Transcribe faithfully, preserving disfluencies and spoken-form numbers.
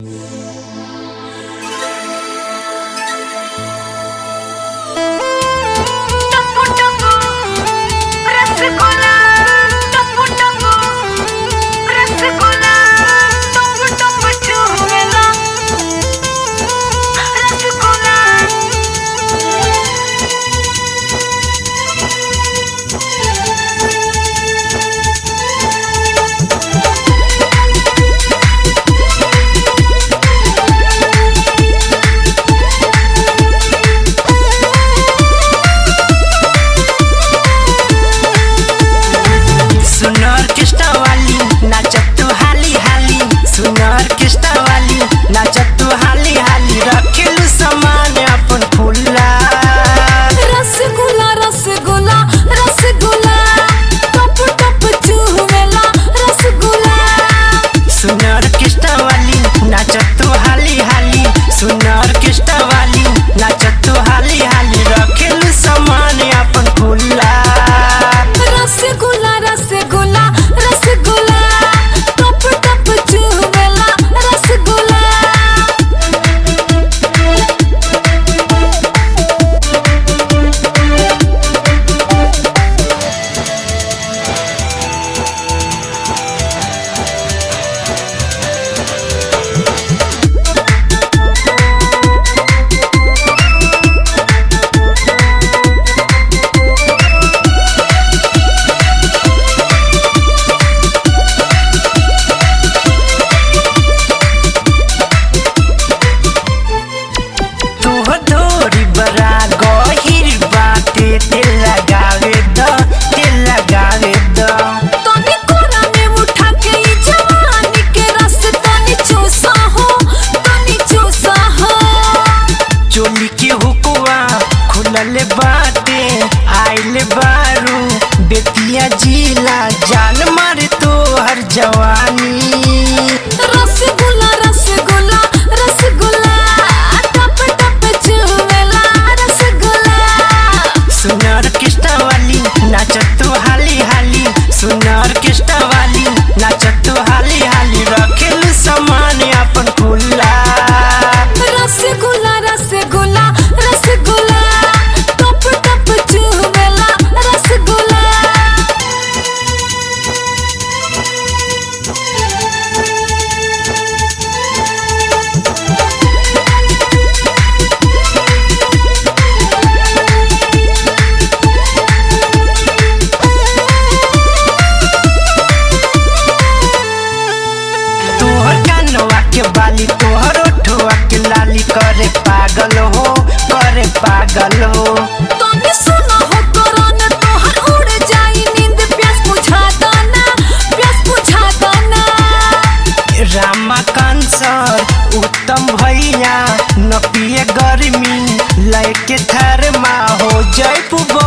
बाटे आइल बारू बेतिया जिला जान मारे तो हर जवानी। रसगुल्ला रसगुल्ला रसगुल्ला टप टप चुवेला रसगुल्ला। सुनर किस्ता वाली नाचत तो हाली हाली, सुनर किस्ता वाली नाचत तो हाली हाली, रखेल सामान अपन खुला। रसगुल्ला रसगुल्ला रसगुल्ला टप टप चुवेला रसगुल्ला। के बाली तोहर ओठवा के लाली करे पागल हो, करे पागल हो। तोने सुना हो कोरोना तोहर उड़ जाई नींद, प्यास बुझा दाना प्यास बुझा दाना। रामाकांत सर उत्तम भैया न पिए गर्मी, लैके थरमा हो जयपु।